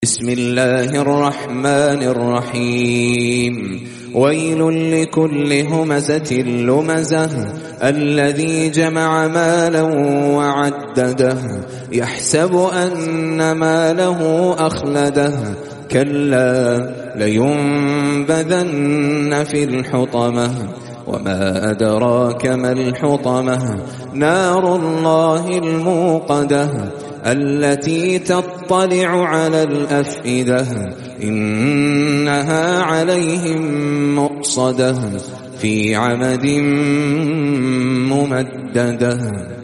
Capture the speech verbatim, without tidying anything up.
بسم الله الرحمن الرحيم ويل لكل همزة لمزة الذي جمع مالا وعدده يحسب أن ماله أخلده كلا لينبذن في الحطمة وما أدراك ما الحطمة نار الله الموقدة التي تطلع على الأفئدة إنها عليهم مؤصدة في عمد ممددة.